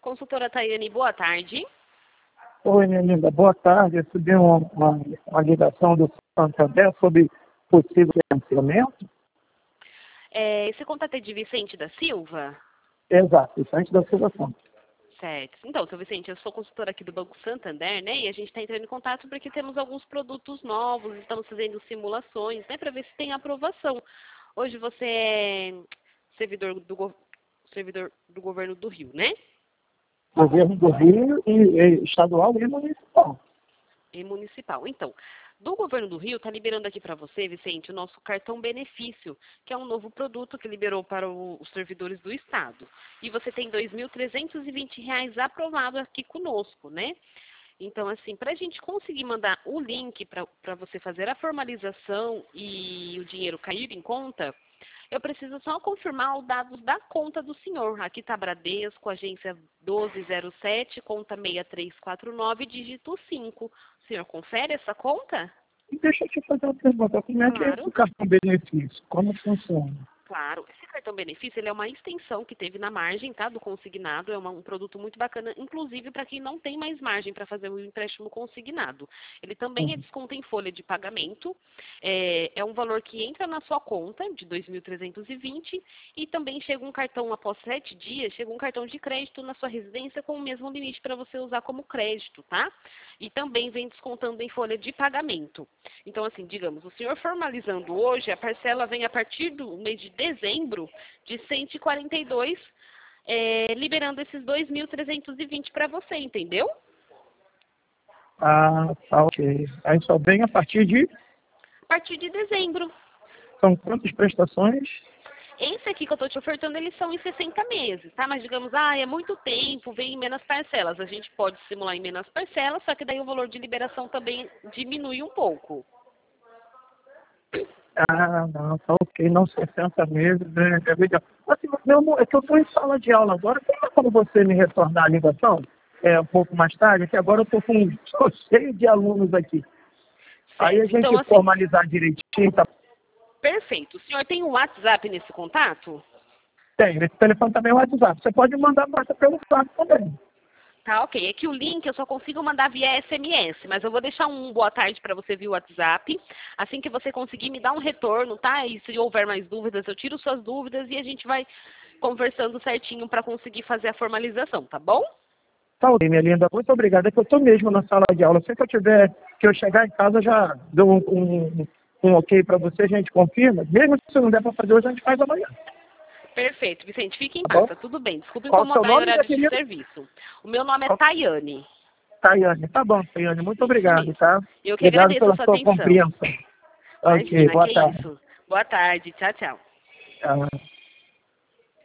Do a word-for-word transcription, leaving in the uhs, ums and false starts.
Consultora Tayane, boa tarde. Oi, minha linda, boa tarde. Eu recebi uma, uma, uma ligação do Santander sobre possível financiamento. É, esse contato é de Vicente da Silva? Exato, isso antes da observação. Certo. Então, seu Vicente, eu sou consultora aqui do Banco Santander, né? E a gente está entrando em contato porque temos alguns produtos novos, estamos fazendo simulações, né? Para ver se tem aprovação. Hoje você é servidor do, go- servidor do governo do Rio, né? Governo do Rio e, e estadual e municipal. E municipal. Então, do governo do Rio, está liberando aqui para você, Vicente, o nosso cartão benefício, que é um novo produto que liberou para o- os servidores do Estado. E você tem dois mil trezentos e vinte reais aprovado aqui conosco, né? Então, assim, para a gente conseguir mandar o link para você fazer a formalização e o dinheiro cair em conta, eu preciso só confirmar os dados da conta do senhor. Aqui está Bradesco, agência doze zero sete, conta seis três quatro nove, dígito cinco. O senhor confere essa conta? E deixa eu te fazer uma pergunta, como é que é Claro. esse cartão benefício? Como funciona? Claro, esse cartão benefício ele é uma extensão que teve na margem, tá, do consignado, é uma- um produto muito bacana, inclusive para quem não tem mais margem para fazer o empréstimo consignado. Ele também é Uhum. desconto em folha de pagamento, é, é um valor que entra na sua conta de dois mil trezentos e vinte e também chega um cartão após sete dias, chega um cartão de crédito na sua residência com o mesmo limite para você usar como crédito, tá? E também vem descontando em folha de pagamento. Então, assim, digamos, o senhor formalizando hoje, a parcela vem a partir do mês de dezembro de cento e quarenta e dois, é, liberando esses dois mil trezentos e vinte para você, entendeu? Ah, tá, ok. Aí só vem a partir de... A partir de dezembro. São quantas prestações? Esse aqui que eu estou te ofertando, eles são em sessenta meses, tá? Mas digamos, ah, é muito tempo, vem em menos parcelas. A gente pode simular em menos parcelas, só que daí o valor de liberação também diminui um pouco. Ah, não, tá ok, não sessenta meses, né? É legal. Assim, meu amor, é que eu estou em sala de aula agora, tem como você me retornar a ligação? É, um pouco mais tarde, que agora eu estou com tô cheio de alunos aqui. Aí a Certo. gente Então, assim, formalizar direitinho, tá? perfeito. O senhor tem um WhatsApp nesse contato? Tem, esse telefone também é o WhatsApp. Você pode mandar passa pelo WhatsApp também. Tá, ok. É que o link eu só consigo mandar via S M S, mas eu vou deixar um boa tarde para você via WhatsApp. Assim que você conseguir me dar um retorno, tá? E se houver mais dúvidas, eu tiro suas dúvidas e a gente vai conversando certinho para conseguir fazer a formalização, tá bom? Tá ok, minha linda. Muito obrigada. É que eu estou mesmo na sala de aula. Sempre que eu tiver, que eu chegar em casa, eu já dou um, um, um ok para você, a gente confirma. Mesmo se não der para fazer hoje, a gente faz amanhã. Perfeito, Vicente. Fique em Tá paz, bom? tá tudo bem. Desculpe Qual o seu incomodar em nome, minha horário de querida? serviço. O meu nome é Qual- Tayane. Tayane. Tá bom, Tayane. Muito Isso obrigado, mesmo. tá? Eu que Obrigado agradeço a pela sua sua atenção. compreensão. Ok, Imagina, boa que tarde. isso. Boa tarde. Tchau, tchau. Ah.